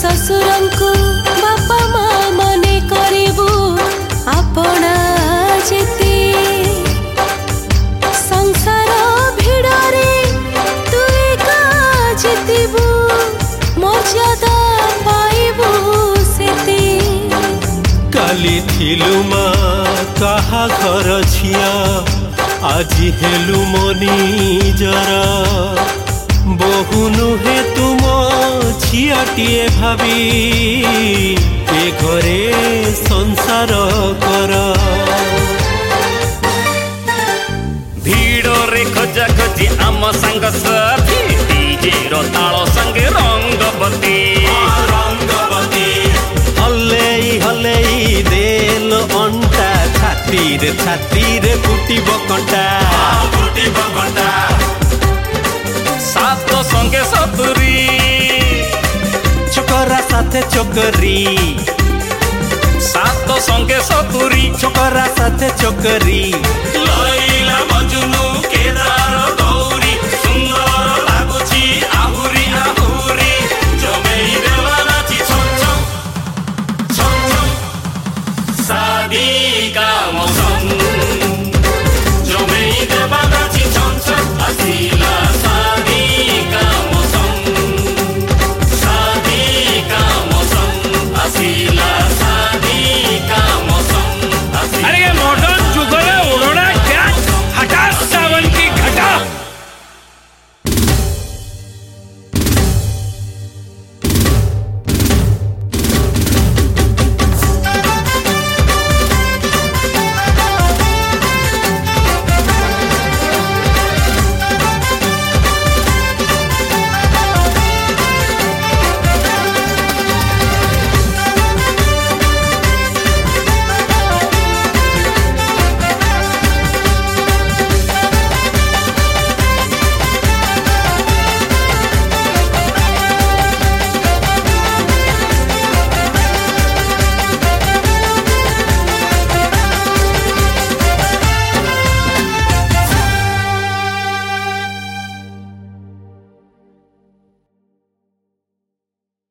ससुरं को बापा माँ मने करिबू अपना जेते संसार भिड़रे तू एका जितिबू मर्यादा पाइबू सेते काली थिलु माँ कहा घर छिया আজি हेलु मनी जरा बहु नुहे तुम छियाटिए भावी ए घरे संसार कर भीड़ रे खोजा खोजी आम संग साथी डीजे रो ताल संगे रंगवती हले देल अंटा छाती रे फुटिब कंटा सात संगे सतुरी छोकरा साथे चोकरी सात संगे सतुरी छोकरा साथे चोकरी लैला मजनू केदार